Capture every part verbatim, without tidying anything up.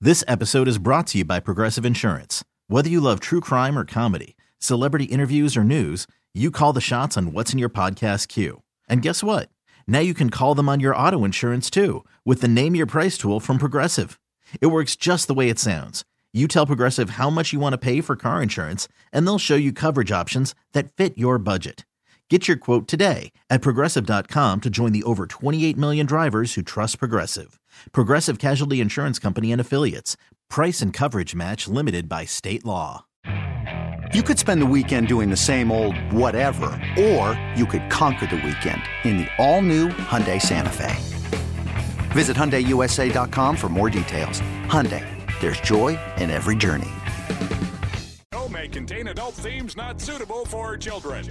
This episode is brought to you by Progressive Insurance. Whether you love true crime or comedy, celebrity interviews or news, you call the shots on what's in your podcast queue. And guess what? Now you can call them on your auto insurance too with the Name Your Price tool from Progressive. It works just the way it sounds. You tell Progressive how much you want to pay for car insurance, and they'll show you coverage options that fit your budget. Get your quote today at Progressive dot com to join the over twenty-eight million drivers who trust Progressive. Progressive Casualty Insurance Company and Affiliates. Price and coverage match limited by state law. You could spend the weekend doing the same old whatever, or you could conquer the weekend in the all-new Hyundai Santa Fe. Visit Hyundai U S A dot com for more details. Hyundai, there's joy in every journey. May contain adult themes not suitable for children.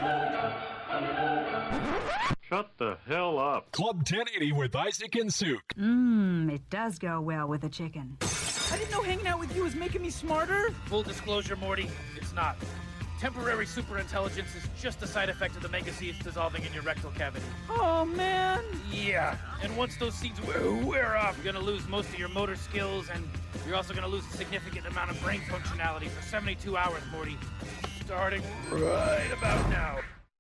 Shut the hell up. Club ten eighty with Isaac and Suk. Mmm, it does go well with a chicken. I didn't know hanging out with you was making me smarter. Full disclosure, Morty, it's not. Temporary superintelligence is just a side effect of the mega seeds dissolving in your rectal cavity. Oh, man. Yeah, and once those seeds wear, wear off, you're going to lose most of your motor skills, and you're also going to lose a significant amount of brain functionality for seventy-two hours, Morty. Starting right about now.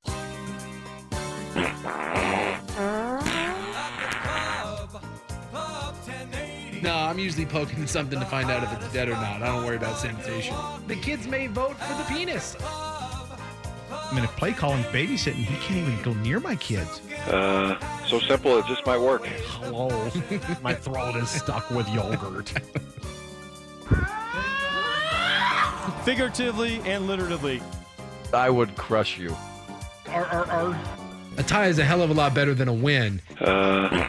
No, I'm usually poking something to find out if it's dead or not. I don't worry about sanitation. The kids may vote for the penis. I mean, if play calling's babysitting, he can't even go near my kids. Uh, so simple, it just might work. Hello. My throat is stuck with yogurt. Figuratively and literally. I would crush you. Ar, ar, ar. A tie is a hell of a lot better than a win. Uh...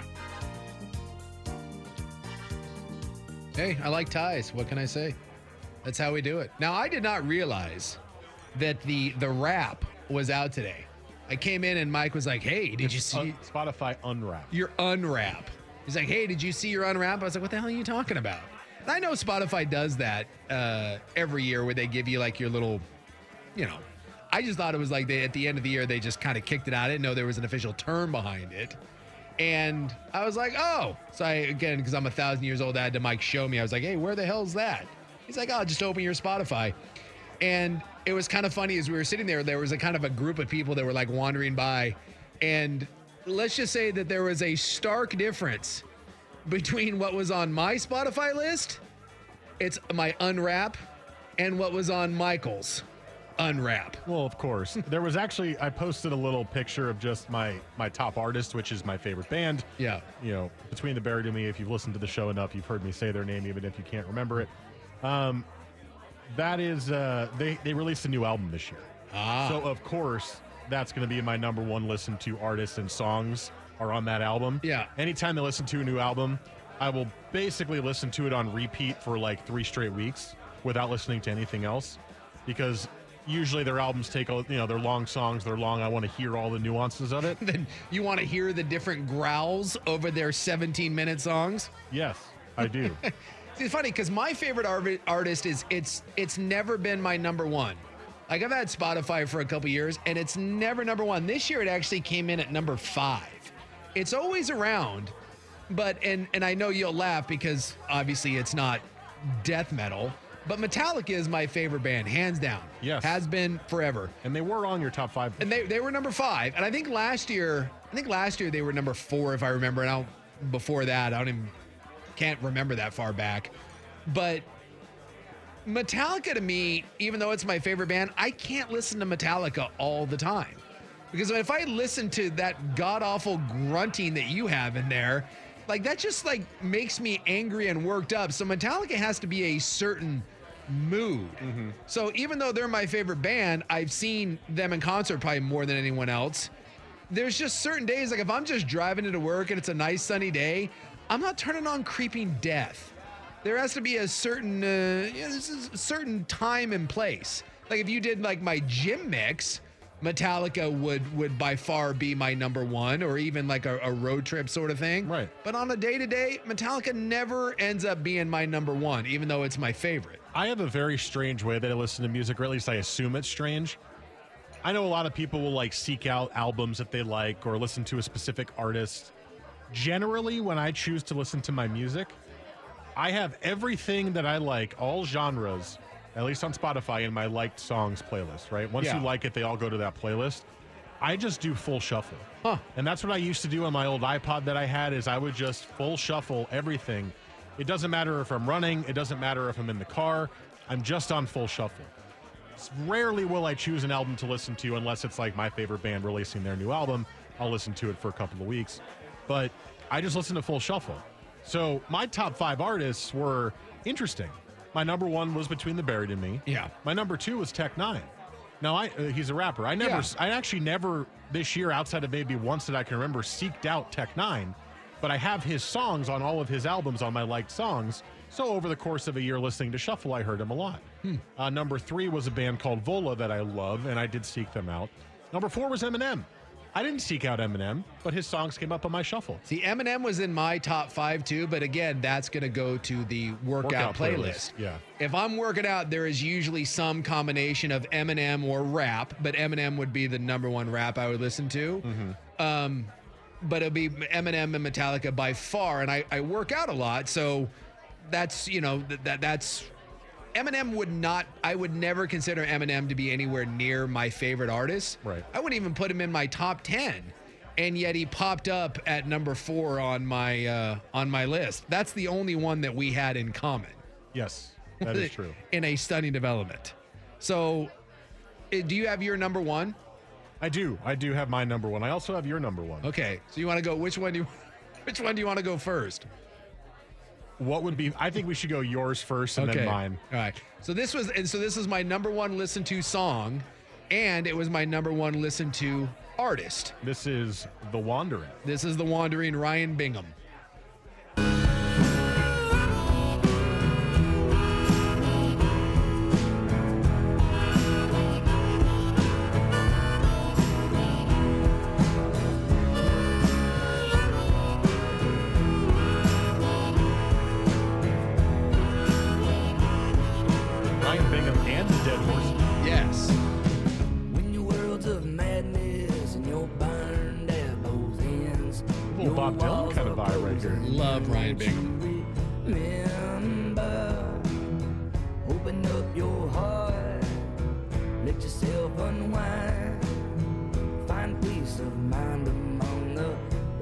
Hey, I like ties. What can I say? That's how we do it. Now, I did not realize that the the rap was out today. I came in and Mike was like, hey, did it's you see? Un- Spotify Unwrap. Your Unwrap. He's like, hey, did you see your Unwrap? I was like, what the hell are you talking about? And I know Spotify does that uh, every year where they give you like your little, you know, I just thought it was like they at the end of the year, they just kind of kicked it out. I didn't know there was an official term behind it. And I was like, oh. So I, again, because I'm a thousand years old, I had to Mike show me. I was like, hey, where the hell's that? He's like, oh, just open your Spotify. And it was kind of funny as we were sitting there, there was a kind of a group of people that were like wandering by. And let's just say that there was a stark difference between what was on my Spotify list, it's my Unwrap, and what was on Michael's Unwrap. Well, of course. There was actually, I posted a little picture of just my my top artist, which is my favorite band. Yeah. You know, Between the Buried and Me, if you've listened to the show enough, you've heard me say their name, even if you can't remember it. Um, that is, uh, they, they released a new album this year. Ah. So, of course, that's going to be my number one listened to artists and songs are on that album. Yeah. Anytime I listen to a new album, I will basically listen to it on repeat for like three straight weeks without listening to anything else, because usually their albums take, you know, they're long songs, they're long. I want to hear all the nuances of it. Then you want to hear the different growls over their seventeen minute songs? Yes, I do. It's funny because my favorite art- artist is, it's it's never been my number one. Like, I've had Spotify for a couple years and it's never number one. This year it actually came in at number five. It's always around, but, and, and I know you'll laugh because obviously it's not death metal, but Metallica is my favorite band, hands down. Yes. Has been forever. And they were on your top five. And they, they were number five. And I think last year, I think last year they were number four, if I remember. And I'll, before that, I don't even, can't remember that far back. But Metallica to me, even though it's my favorite band, I can't listen to Metallica all the time. Because if I listen to that god-awful grunting that you have in there, like that just like makes me angry and worked up. So Metallica has to be a certain mood. Mm-hmm. So even though they're my favorite band, I've seen them in concert probably more than anyone else. There's just certain days, like if I'm just driving into work and it's a nice sunny day, I'm not turning on Creeping Death. There has to be a certain, uh, you know, this is a certain time and place. Like if you did like my gym mix, Metallica would would by far be my number one, or even like a, a road trip sort of thing. Right. But on a day-to-day, Metallica never ends up being my number one, even though it's my favorite. I have a very strange way that I listen to music, or at least I assume it's strange. I know a lot of people will like seek out albums that they like or listen to a specific artist. Generally, when I choose to listen to my music, I have everything that I like, all genres, at least on Spotify, in my liked songs playlist, right? Once Yeah. you like it, they all go to that playlist. I just do full shuffle. Huh. And that's what I used to do on my old iPod that I had is I would just full shuffle everything. It doesn't matter if I'm running. It doesn't matter if I'm in the car. I'm just on full shuffle. Rarely will I choose an album to listen to unless it's like my favorite band releasing their new album. I'll listen to it for a couple of weeks. But I just listen to full shuffle. So my top five artists were interesting. My number one was Between the Buried and Me. Yeah. My number two was Tech Nine. Now, I uh, he's a rapper. I never, Yeah. I actually never this year, outside of maybe once that I can remember, seeked out Tech Nine. But I have his songs on all of his albums on my liked songs. So over the course of a year listening to Shuffle, I heard him a lot. Hmm. Uh, number three was a band called Vola that I love, and I did seek them out. Number four was Eminem. I didn't seek out Eminem, but his songs came up on my shuffle. See, Eminem was in my top five too, but again, that's going to go to the workout, Workout playlist. playlist, yeah. If I'm working out, there is usually some combination of Eminem or rap, but Eminem would be the number one rap I would listen to. Mm-hmm. Um, but it'll be Eminem and Metallica by far, and I, I work out a lot, so that's, you know, that, that that's... Eminem would not, I would never consider Eminem to be anywhere near my favorite artist. Right. I wouldn't even put him in my top ten. And yet he popped up at number four on my uh, on my list. That's the only one that we had in common. Yes, that is true. In a stunning development. So uh, do you have your number one? I do. I do have my number one. I also have your number one. Okay. So you want to go, which one do you, which one do you want to go first? What would be, I think we should go yours first and Okay. then mine. All right. So this was, and so this is my number one listened to song, and it was my number one listened to artist. This is The Wandering. This is The Wandering, Ryan Bingham. Ryan Bingham and the Dead Horses. Yes. When your world's of madness and you're burned at both ends. Little Bob Dylan kind of vibe right here. Love Ryan Bingham. Remember, open up your heart, let yourself unwind, find peace of mind among the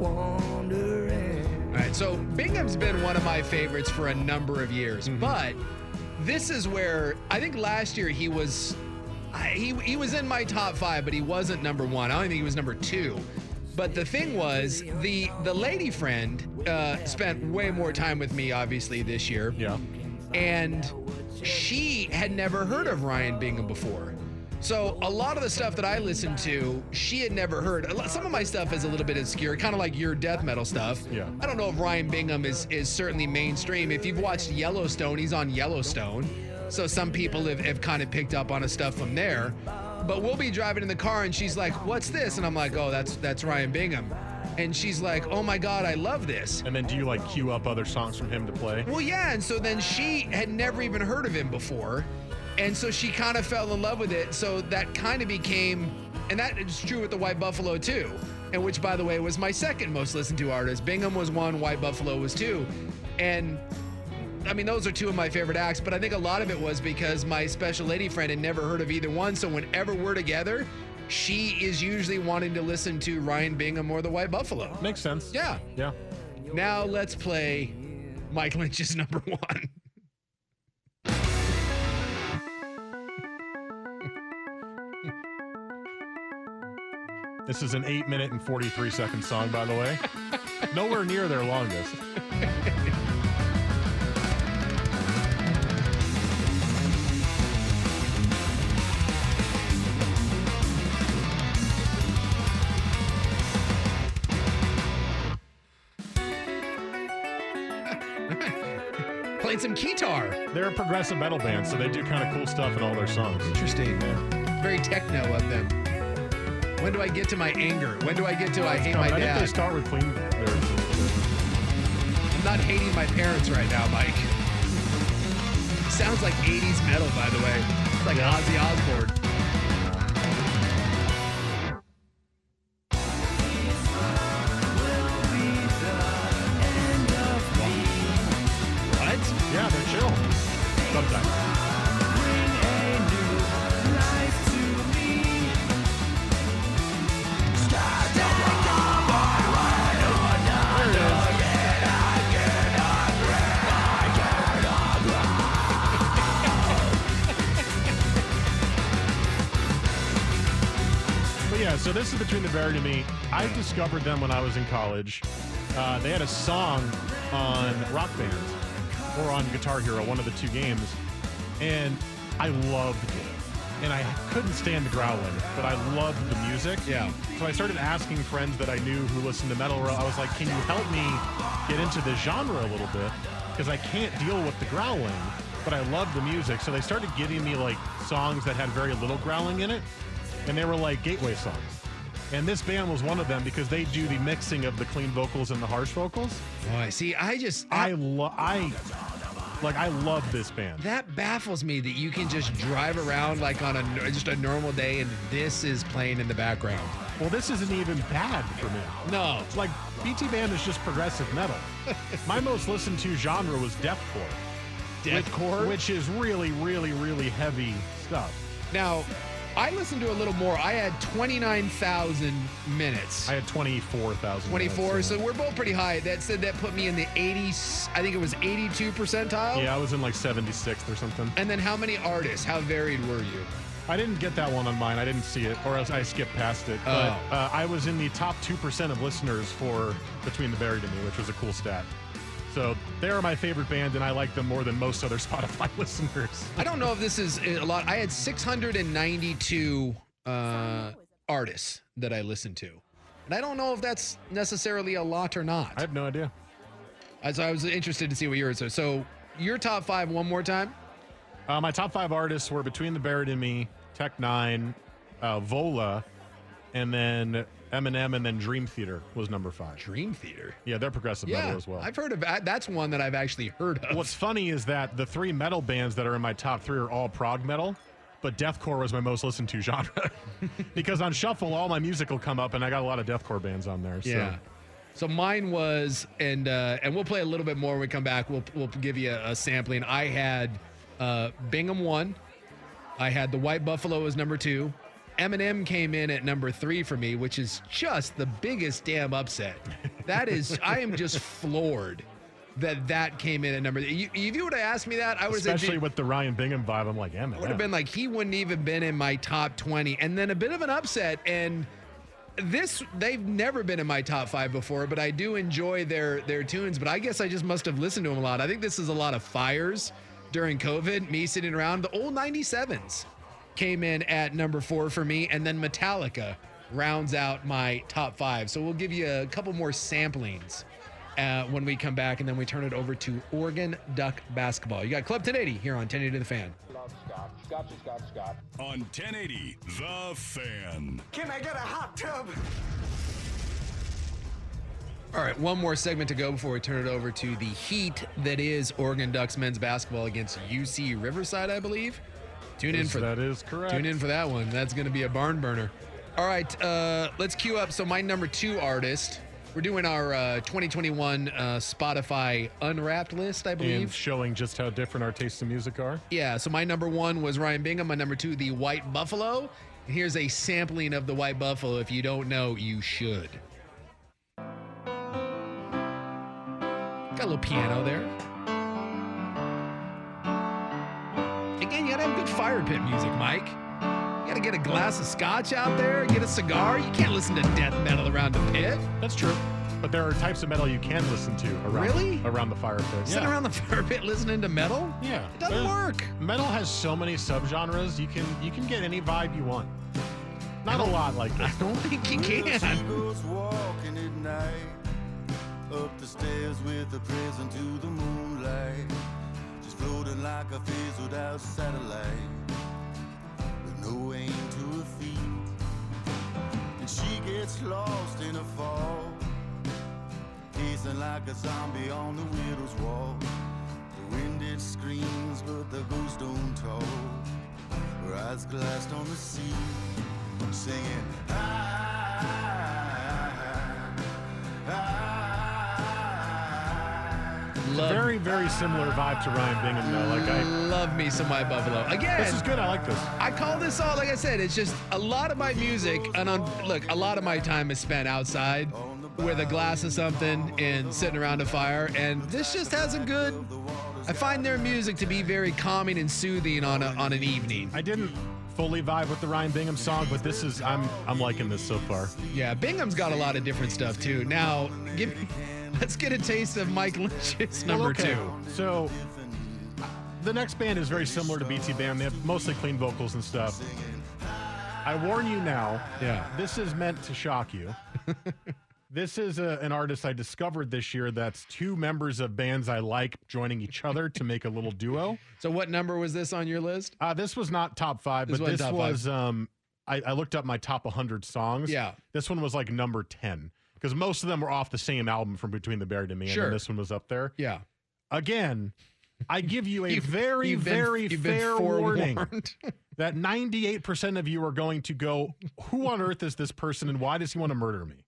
wandering. All right, so Bingham's been one of my favorites for a number of years, Mm-hmm. but this is where I think last year he was, I, he he was in my top five, but he wasn't number one. I don't think he was number two. But the thing was, the the lady friend uh, spent way more time with me, obviously, this year. Yeah. And she had never heard of Ryan Bingham before. So a lot of the stuff that I listened to, she had never heard. A lot- Some of my stuff is a little bit obscure, kind of like your death metal stuff. Yeah. I don't know if Ryan Bingham is is certainly mainstream. If you've watched Yellowstone, he's on Yellowstone. So some people have, have kind of picked up on his stuff from there. But we'll be driving in the car and she's like, "What's this?" And I'm like, "Oh, that's that's Ryan Bingham." And she's like, "Oh my God, I love this." And then do you like queue up other songs from him to play? Well, yeah, and so then she had never even heard of him before. And so she kind of fell in love with it. So that kind of became, and that is true with the White Buffalo too, and which, by the way, was my second most listened to artist. Bingham was one, White Buffalo was two. And I mean, those are two of my favorite acts, but I think a lot of it was because my special lady friend had never heard of either one. So whenever we're together, she is usually wanting to listen to Ryan Bingham or the White Buffalo. Makes sense. Yeah. Yeah. Now let's play Mike Lynch's number one. This is an eight minute and forty-three second song, by the way. Nowhere near their longest. Played some guitar. They're a progressive metal band, so they do kind of cool stuff in all their songs. Interesting. Yeah. Very techno of them. When do I get to my anger? When do I get to I hate my I think they dad? start with clean. They're, I'm not hating my parents right now, Mike. Sounds like eighties metal, by the way. It's like Ozzy Osbourne. What? Sometimes. Yeah, so this is Between the Buried and Me. I discovered them when I was in college. Uh, they had a song on Rock Band or on Guitar Hero, one of the two games, and I loved it. And I couldn't stand the growling, but I loved the music. Yeah. So I started asking friends that I knew who listened to metal. I was like, can you help me get into the genre a little bit? Because I can't deal with the growling, but I love the music. So they started giving me like songs that had very little growling in it. And they were like gateway songs. And this band was one of them because they do the mixing of the clean vocals and the harsh vocals. Oh, I see. I just I love I like I love this band. That baffles me that you can just drive around like on a just a normal day and this is playing in the background. Well, this isn't even bad for me. No. It's like B T Band is just progressive metal. My most listened to genre was deathcore. Deathcore? Which, which is really, really, really heavy stuff. Now, I listened to a little more. I had twenty-nine thousand minutes. I had twenty-four thousand. twenty-four, minutes, so we're both pretty high. That said, that put me in the eighties, I think it was eighty-two percentile. Yeah, I was in like seventy-sixth or something. And then how many artists? How varied were you? I didn't get that one on mine. I didn't see it, or else I skipped past it. But Oh. uh, I was in the top two percent of listeners for Between the Buried and Me, which was a cool stat. So they're my favorite band, and I like them more than most other Spotify listeners. I don't know if this is a lot. I had six hundred ninety-two uh, artists that I listened to. And I don't know if that's necessarily a lot or not. I have no idea. Uh, So I was interested to see what yours are. So your top five one more time? Uh, my top five artists were Between the Buried and Me, Tech Nine, uh, Vola, and then Eminem, and then Dream Theater was number five. Dream Theater? Yeah, they're progressive Yeah, metal as well. I've heard of that. That's one that I've actually heard of. What's funny is that the three metal bands that are in my top three are all prog metal, but deathcore was my most listened to genre. Because on Shuffle, all my music will come up, and I got a lot of deathcore bands on there. So. Yeah. So mine was, and uh, and we'll play a little bit more when we come back. We'll we'll give you a, a sampling. I had uh, Bingham one. I had the White Buffalo as number two. Eminem came in at number three for me, which is just the biggest damn upset. That is, I am just floored that that came in at number three. You, if you would have asked me that, I would have said, Especially with the Ryan Bingham vibe, I'm like, Eminem. I would have been like, he wouldn't even been in my top twenty. And then a bit of an upset. And this, they've never been in my top five before, but I do enjoy their their tunes. But I guess I just must have listened to them a lot. I think this is a lot of fires during COVID, me sitting around. The old ninety-sevens came in at number four for me, and then Metallica rounds out my top five. So we'll give you a couple more samplings uh, when we come back, and then we turn it over to Oregon Duck basketball. You got Club ten eighty here on ten eighty The Fan. Scott, Scott, Scott, Scott. On ten eighty The Fan. Can I get a hot tub? All right, one more segment to go before we turn it over to the heat that is Oregon Ducks men's basketball against U C Riverside, I believe. Tune in Yes, for that is correct. Tune in for that one. That's going to be a barn burner. All right, uh, let's queue up. So my number two artist, we're doing our uh, twenty twenty-one uh, Spotify Unwrapped list, I believe. And showing just how different our tastes in music are. Yeah, so my number one was Ryan Bingham. My number two, the White Buffalo. And here's a sampling of the White Buffalo. If you don't know, you should. Got a little piano there. Again, you gotta have good fire pit music, Mike. You gotta get a glass of scotch out there, get a cigar. You can't listen to death metal around the pit. That's true. But there are types of metal you can listen to around, Really? around the fire pit. Sit Yeah. around the fire pit listening to metal? Yeah. It doesn't There's- work. Metal has so many subgenres. You can you can get any vibe you want. Not a lot like this. I don't think you can. Goes walking at night, up the stairs with a present to the moonlight, just floating like a fizzled out satellite, with no aim to her feet. And she gets lost in a fall, pacing like a zombie on the widow's wall. The wind it screams, but the ghost don't talk. Her eyes glassed on the sea, singing, ah, ah, ah. Love, very, very similar vibe to Ryan Bingham, though. Like I love me some White Buffalo. Again, this is good. I like this. I call this all, like I said, it's just a lot of my music, and on, look, a lot of my time is spent outside with a glass of something and sitting around a fire, and this just has a good, I find their music to be very calming and soothing on a, on an evening. I didn't fully vibe with the Ryan Bingham song, but this is, I'm I'm liking this so far. Yeah, Bingham's got a lot of different stuff, too. Now, give me, let's get a taste of Mike Lynch's number well, okay. two. So, the next band is very similar to B T Band. They have mostly clean vocals and stuff. I warn you now, yeah, this is meant to shock you. This is a, an artist I discovered this year that's two members of bands I like joining each other to make a little duo. So what number was this on your list? Uh, this was not top five, This but wasn't this top was, um, I, I looked up my top one hundred songs. Yeah. This one was like number ten because most of them were off the same album from Between the Buried and Me, Sure. and this one was up there. Yeah. Again, I give you a You've- very, you've been- very you've been fair forewarned. warning that ninety-eight percent of you are going to go, who on earth is this person and why does he want to murder me?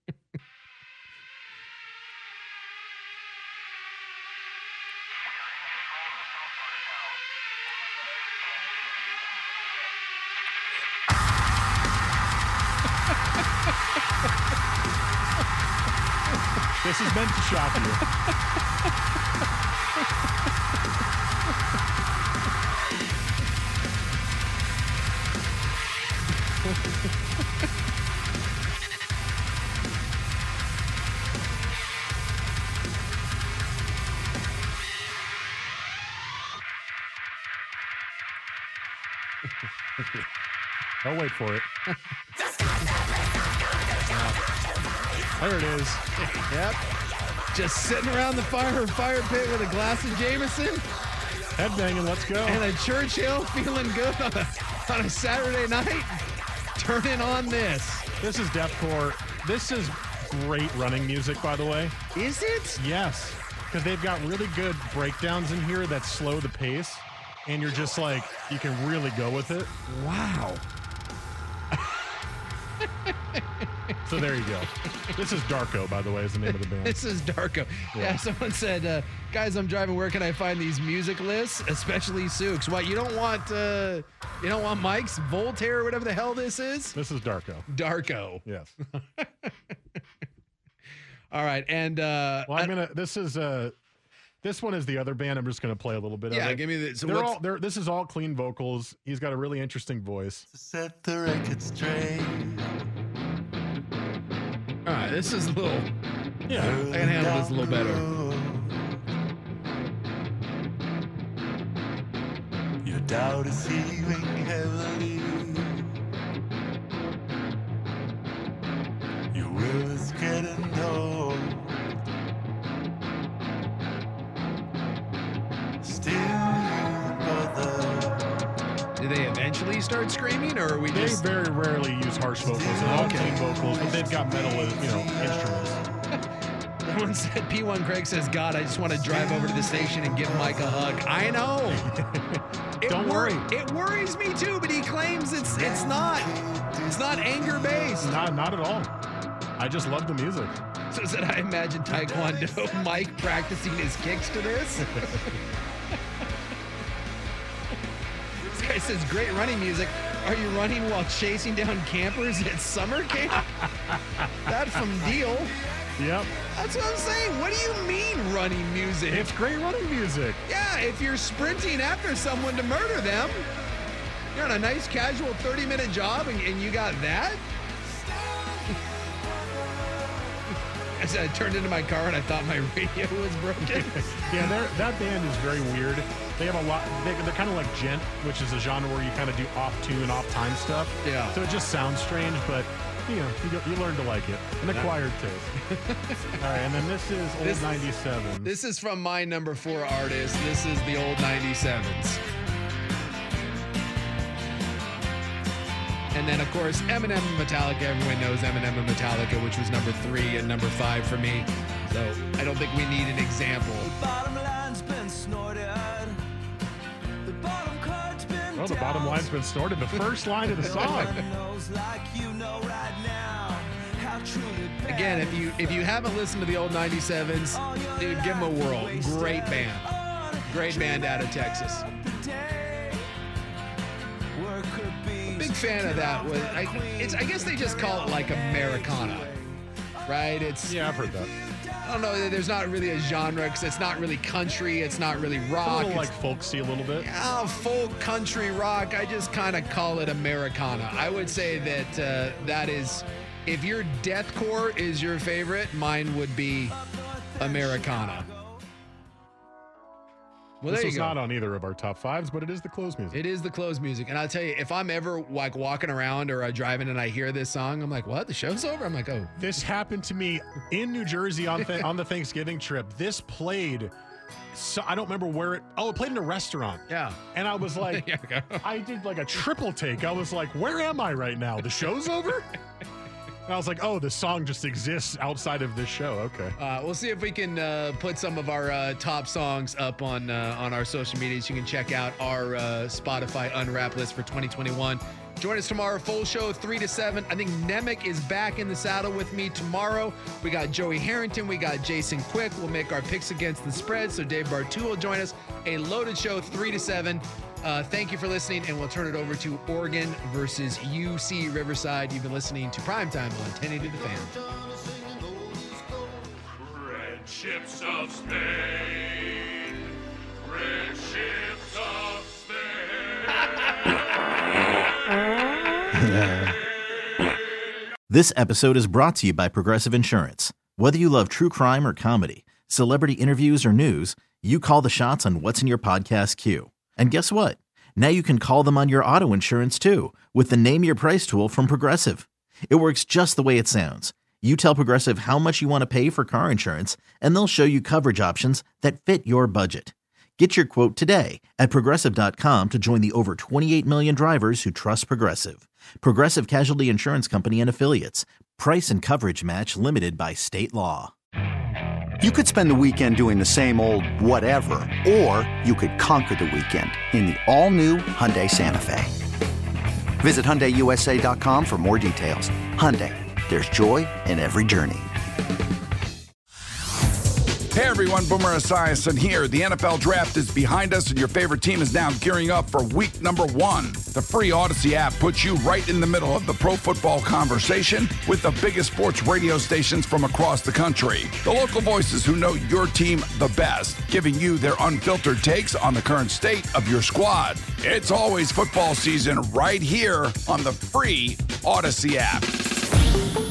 This is meant to shock you. I'll wait for it. There it is. Yep. Just sitting around the fire fire pit with a glass of Jameson. Headbanging, let's go. And a Churchill, feeling good on a, on a Saturday night. Turning on this. This is deathcore. This is great running music, by the way. Is it? Yes. Because they've got really good breakdowns in here that slow the pace. And you're just like, you can really go with it. Wow. So there you go. This is Darko, by the way, is the name of the band. This is Darko. Yeah, Yeah. someone said, uh, guys, I'm driving. Where can I find these music lists? Especially Sooks. What, you don't want uh, you don't want Mike's Voltaire or whatever the hell this is? This is Darko. Darko. Yes. All right, and uh, well, I'm gonna. This is uh, this one is the other band. I'm just gonna play a little bit Yeah, of it. give me the- so they're what's- all. They're, this is all clean vocals. He's got a really interesting voice. Set the record straight. all right, this is a little. Yeah, I can handle this a little better. Your doubt is heaving heavily. Your will is getting old. Still you bother. Do they eventually start screaming, or are we They just? very rarely use harsh vocals. They're all Okay. clean vocals, but they've got metal, as, you know, instruments. Someone said, P one Craig says, God, I just want to drive over to the station and give Mike a hug. I know. It Don't wor- worry. It worries me too, but he claims it's it's not. It's not anger based. Not, not at all. I just love the music. So said I imagine Taekwondo Mike practicing his kicks to this. This guy says, great running music. Are you running while chasing down campers at summer camp? That from Deal. Yep. That's what I'm saying. What do you mean running music? It's great running music. Yeah, if you're sprinting after someone to murder them, you're on a nice casual thirty minute job and, and you got that? I said I turned into my car and I thought my radio was broken. Yeah, they're, that band is very weird. They have a lot, they, they're kind of like gent, which is a genre where you kind of do off-tune, off-time stuff. Yeah. So it just sounds strange, but, you know, you, you learn to like it. An acquired taste. All right, and then this is Old This- ninety-seven. This is from my number four artist. This is the Old ninety-sevens. And then, of course, Eminem and Metallica. Everyone knows Eminem and Metallica, which was number three and number five for me. So I don't think we need an example. Bottom line's been snorted. The bottom card's been Oh, the bottom line's been snorted. The first line of the song. knows like you know right now how Again, if you if you haven't listened to the old ninety-sevens, dude, give them a whirl. Great band. Great band out of Texas. Big fan of that. Was, I, it's, I guess they just call it like Americana, right? It's Yeah, I've heard that. I don't know. There's not really a genre because it's not really country. It's not really rock. A little it's, like folksy a little bit. Oh, folk country rock. I just kind of call it Americana. I would say that uh, that is, if your deathcore is your favorite, mine would be Americana. Well, this there was you go. not on either of our top fives, but it is the close music. It is the close music. And I'll tell you, if I'm ever like walking around or uh, driving and I hear this song, I'm like, what? The show's over? I'm like, oh. This happened to me in New Jersey on th- on the Thanksgiving trip. This played, so I don't remember where it, oh, it played in a restaurant. Yeah. And I was like, I did like a triple take. I was like, where am I right now? The show's over? And I was like, oh, the song just exists outside of this show. Okay. Uh, we'll see if we can uh, put some of our uh, top songs up on uh, on our social medias. You can check out our uh, Spotify Unwrapped list for twenty twenty-one. Join us tomorrow, full show, three to seven. I think Nemec is back in the saddle with me tomorrow. We got Joey Harrington. We got Jason Quick. We'll make our picks against the spread. So Dave Bartu will join us. A loaded show, three to seven. Uh, thank you for listening, and we'll turn it over to Oregon versus U C Riverside. You've been listening to Primetime on ten eighty The Fan. Red ships of Spain. Red ships of Spain. This episode is brought to you by Progressive Insurance. Whether you love true crime or comedy, celebrity interviews or news, you call the shots on what's in your podcast queue. And guess what? Now you can call them on your auto insurance too with the Name Your Price tool from Progressive. It works just the way it sounds. You tell Progressive how much you want to pay for car insurance, and they'll show you coverage options that fit your budget. Get your quote today at Progressive dot com to join the over twenty-eight million drivers who trust Progressive. Progressive Casualty Insurance Company and Affiliates. Price and coverage match limited by state law. You could spend the weekend doing the same old whatever, or you could conquer the weekend in the all-new Hyundai Santa Fe. Visit Hyundai U S A dot com for more details. Hyundai, there's joy in every journey. Hey everyone, Boomer Esiason here. The N F L Draft is behind us and your favorite team is now gearing up for week number one. The free Odyssey app puts you right in the middle of the pro football conversation with the biggest sports radio stations from across the country. The local voices who know your team the best, giving you their unfiltered takes on the current state of your squad. It's always football season right here on the free Odyssey app.